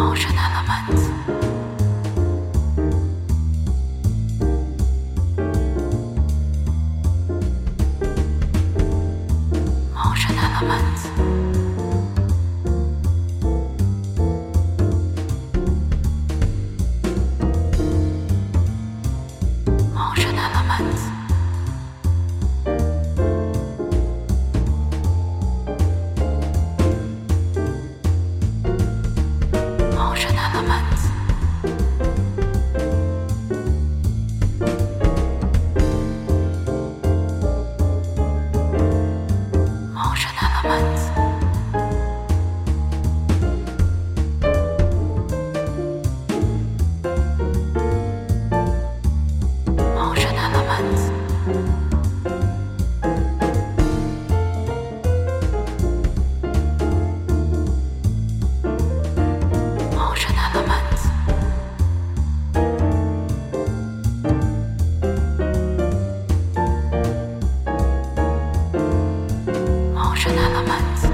Emotional Elements. Emotional Elements. Emotional Elements. Emotional Elements. Emotional Elements. Emotional Elements. Emotional Elements. Emotional Elements.